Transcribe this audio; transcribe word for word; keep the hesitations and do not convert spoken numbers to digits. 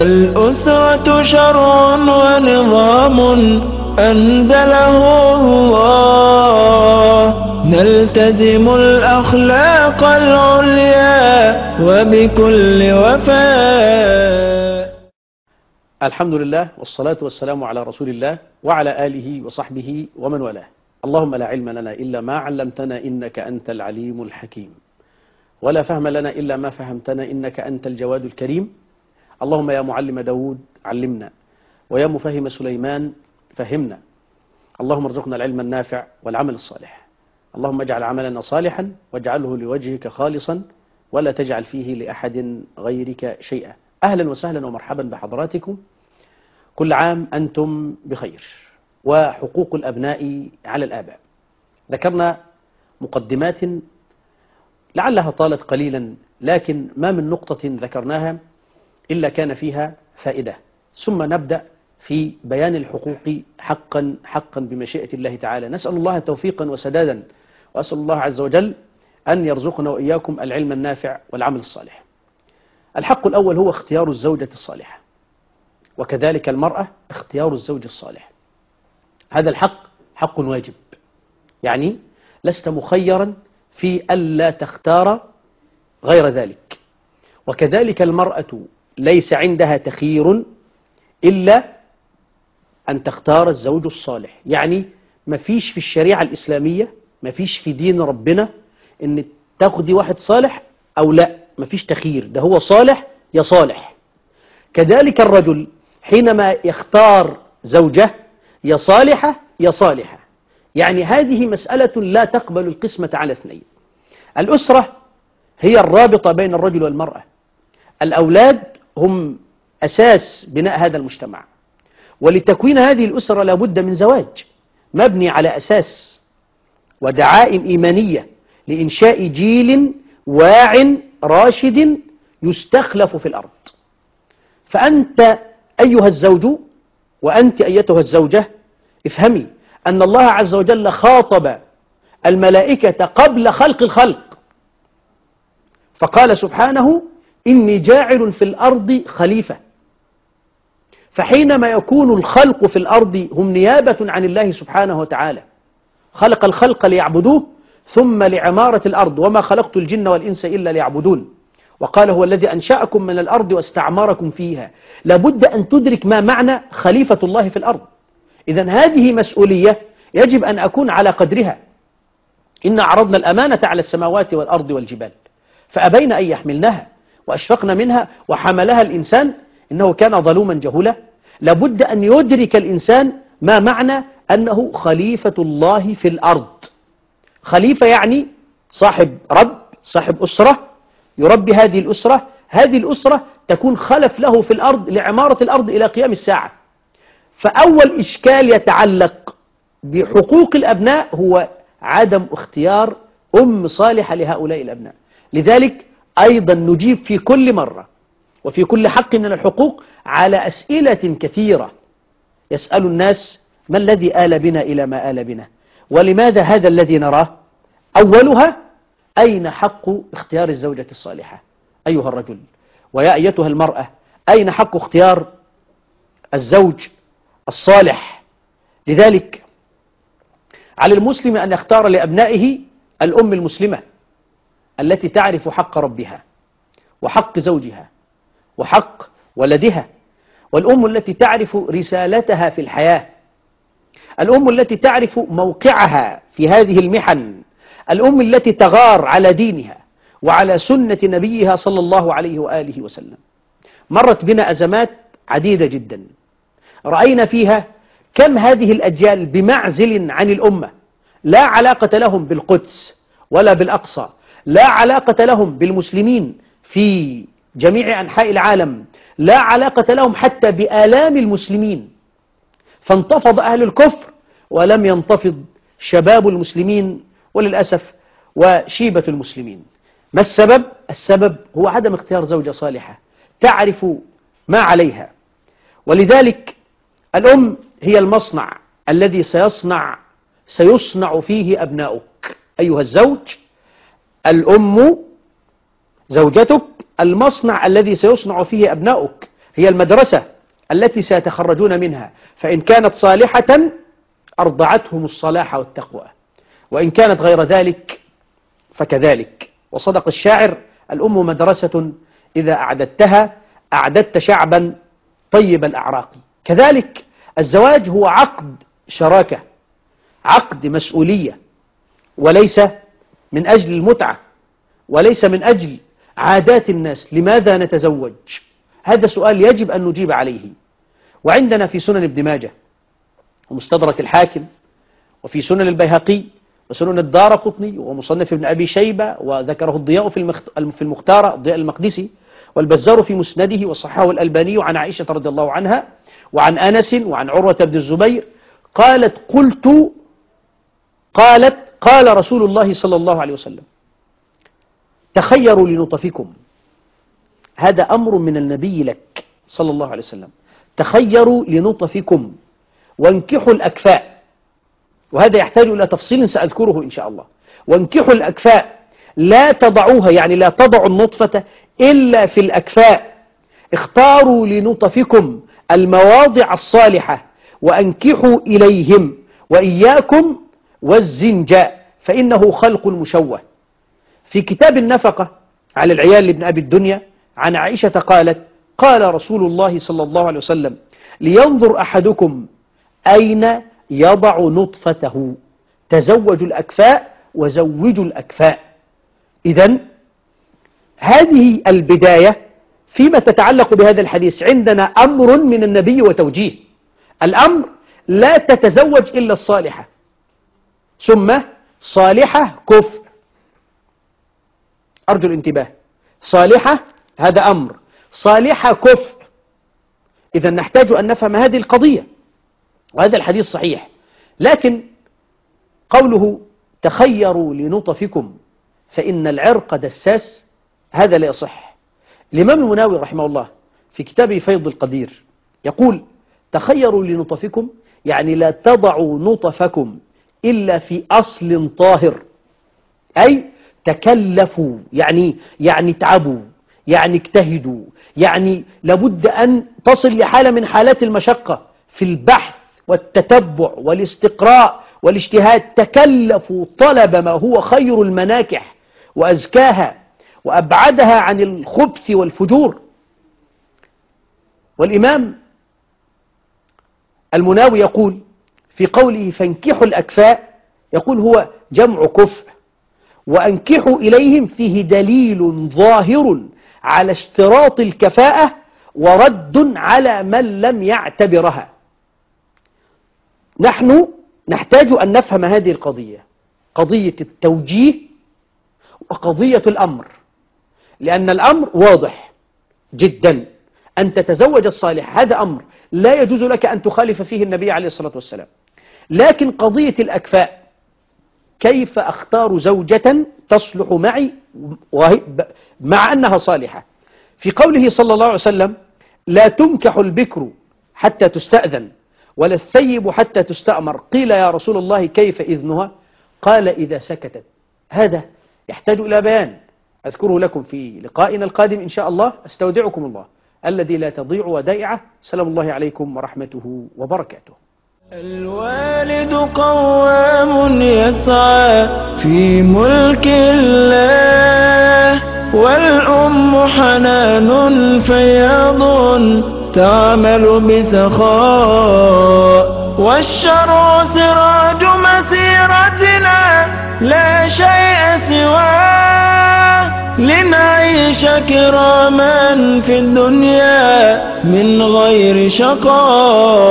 الأسرة شرع ونظام أنزله الله، نلتزم الأخلاق العليا وبكل وفاء. الحمد لله والصلاة والسلام على رسول الله وعلى آله وصحبه ومن والاه. اللهم لا علم لنا إلا ما علمتنا إنك أنت العليم الحكيم، ولا فهم لنا إلا ما فهمتنا إنك أنت الجواد الكريم. اللهم يا معلم داود علمنا، ويا مفهم سليمان فهمنا. اللهم ارزقنا العلم النافع والعمل الصالح. اللهم اجعل عملنا صالحا واجعله لوجهك خالصا، ولا تجعل فيه لأحد غيرك شيئا. أهلا وسهلا ومرحبا بحضراتكم، كل عام أنتم بخير. وحقوق الأبناء على الآباء، ذكرنا مقدمات لعلها طالت قليلا، لكن ما من نقطة ذكرناها إلا كان فيها فائدة. ثم نبدأ في بيان الحقوق حقا حقا بمشيئة الله تعالى. نسأل الله توفيقا وسدادا، وأسأل الله عز وجل أن يرزقنا وإياكم العلم النافع والعمل الصالح. الحق الأول هو اختيار الزوجة الصالحة، وكذلك المرأة اختيار الزوج الصالح. هذا الحق حق واجب، يعني لست مخيرا في ألا تختار غير ذلك. وكذلك المرأة ليس عندها تخيير إلا أن تختار الزوج الصالح. يعني ما فيش في الشريعة الإسلامية، ما فيش في دين ربنا إن تاخدي واحد صالح أو لا، ما فيش تخيير، ده هو صالح يا صالح. كذلك الرجل حينما يختار زوجة يا صالحة يا صالحة، يعني هذه مسألة لا تقبل القسمة على اثنين. الأسرة هي الرابطة بين الرجل والمرأة، الأولاد هم أساس بناء هذا المجتمع، ولتكوين هذه الأسرة لابد من زواج مبني على أساس ودعائم إيمانية لإنشاء جيل واع راشد يستخلف في الأرض. فأنت أيها الزوج وأنت أيتها الزوجة افهمي أن الله عز وجل خاطب الملائكة قبل خلق الخلق، فقال سبحانه: إني جاعل في الأرض خليفة. فحينما يكون الخلق في الأرض هم نيابة عن الله سبحانه وتعالى، خلق الخلق ليعبدوه ثم لعمارة الأرض، وما خلقت الجن والإنس إلا ليعبدون. وقال: هو الذي أنشأكم من الأرض واستعمركم فيها. لابد أن تدرك ما معنى خليفة الله في الأرض. إذن هذه مسؤولية يجب أن أكون على قدرها. إن عرضنا الأمانة على السماوات والأرض والجبال فأبين أن يحملنها وأشفقنا منها وحملها الإنسان إنه كان ظلوما جهولا. لابد أن يدرك الإنسان ما معنى أنه خليفة الله في الأرض. خليفة يعني صاحب رب، صاحب أسرة يربي هذه الأسرة، هذه الأسرة تكون خلف له في الأرض لعمارة الأرض إلى قيام الساعة. فأول إشكال يتعلق بحقوق الأبناء هو عدم اختيار أم صالحة لهؤلاء الأبناء. لذلك أيضا نجيب في كل مرة وفي كل حق من الحقوق على أسئلة كثيرة. يسأل الناس: ما الذي آل بنا إلى ما آل بنا؟ ولماذا هذا الذي نراه؟ أولها: أين حق اختيار الزوجة الصالحة؟ أيها الرجل ويا أيتها المرأة، أين حق اختيار الزوج الصالح؟ لذلك على المسلم أن يختار لأبنائه الأم المسلمة التي تعرف حق ربها وحق زوجها وحق ولدها، والأم التي تعرف رسالتها في الحياة، الأم التي تعرف موقعها في هذه المحن، الأم التي تغار على دينها وعلى سنة نبيها صلى الله عليه وآله وسلم. مرت بنا أزمات عديدة جدا رأينا فيها كم هذه الأجيال بمعزل عن الأمة، لا علاقة لهم بالقدس ولا بالأقصى، لا علاقة لهم بالمسلمين في جميع أنحاء العالم، لا علاقة لهم حتى بآلام المسلمين. فانتفض أهل الكفر ولم ينتفض شباب المسلمين وللأسف وشيبة المسلمين. ما السبب؟ السبب هو عدم اختيار زوجة صالحة تعرف ما عليها. ولذلك الأم هي المصنع الذي سيصنع سيصنع فيه أبناؤك. أيها الزوج، الأم زوجتك المصنع الذي سيصنع فيه أبناؤك. هي المدرسة التي سيتخرجون منها، فإن كانت صالحة أرضعتهم الصلاح والتقوى، وإن كانت غير ذلك فكذلك. وصدق الشاعر: الأم مدرسة إذا أعددتها أعددت شعبا طيب الأعراق. كذلك الزواج هو عقد شراكة، عقد مسؤولية، وليس من أجل المتعة، وليس من أجل عادات الناس. لماذا نتزوج؟ هذا سؤال يجب أن نجيب عليه. وعندنا في سنن ابن ماجه ومستدرك الحاكم وفي سنن البيهقي وسنن الدارقطني ومصنف ابن أبي شيبة، وذكره الضياء في المختار الضياء المقدسي، والبزار في مسنده، وصححه الألباني عن عائشة رضي الله عنها وعن أنس وعن عروة بن الزبير قالت: قلت قالت قال رسول الله صلى الله عليه وسلم: تخيروا لنطفكم. هذا أمر من النبي لك صلى الله عليه وسلم. تخيروا لنطفكم وانكحوا الأكفاء. وهذا يحتاج إلى تفصيل سأذكره إن شاء الله. وانكحوا الأكفاء، لا تضعوها، يعني لا تضعوا النطفة إلا في الأكفاء. اختاروا لنطفكم المواضع الصالحة وأنكحوا إليهم، وإياكم والزنجاء فإنه خلق مشوه. في كتاب النفقة على العيال لابن أبي الدنيا عن عائشة قالت: قال رسول الله صلى الله عليه وسلم: لينظر أحدكم أين يضع نطفته، تزوجوا الأكفاء وزوجوا الأكفاء. إذن هذه البداية فيما تتعلق بهذا الحديث. عندنا أمر من النبي وتوجيه. الأمر: لا تتزوج إلا الصالحة، ثم صالحة كفء. أرجو الانتباه. صالحة هذا أمر، صالحة كفء. إذا نحتاج أن نفهم هذه القضية، وهذا الحديث صحيح. لكن قوله تخيروا لنطفكم فإن العرق دساس، هذا لا يصح. الإمام المناوي رحمه الله في كتابه فيض القدير يقول: تخيروا لنطفكم يعني لا تضعوا نطفكم إلا في أصل طاهر، أي تكلفوا، يعني يعني تعبوا، يعني اجتهدوا، يعني لابد أن تصل لحالة من حالات المشقة في البحث والتتبع والاستقراء والاجتهاد. تكلفوا طلب ما هو خير المناكح وأزكاها وأبعدها عن الخبث والفجور. والإمام المناوي يقول في قوله فانكحوا الأكفاء، يقول هو جمع كفء، وأنكحوا إليهم فيه دليل ظاهر على اشتراط الكفاءة ورد على من لم يعتبرها. نحن نحتاج أن نفهم هذه القضية، قضية التوجيه وقضية الأمر، لأن الأمر واضح جدا. أن تتزوج الصالح هذا أمر لا يجوز لك أن تخالف فيه النبي عليه الصلاة والسلام. لكن قضية الأكفاء، كيف أختار زوجة تصلح معي مع أنها صالحة؟ في قوله صلى الله عليه وسلم: لا تنكح البكر حتى تستأذن ولا الثيب حتى تستأمر. قيل يا رسول الله كيف إذنها؟ قال إذا سكتت. هذا يحتاج إلى بيان أذكره لكم في لقائنا القادم إن شاء الله. أستودعكم الله الذي لا تضيع ودائعه. سلام الله عليكم ورحمته وبركاته. الوالد قوام يسعى في ملك الله، والأم حنان فياض تعمل بسخاء، والشرع سراج مسيرتنا لا شيء سواه، لنعيش كراما في الدنيا من غير شقاء.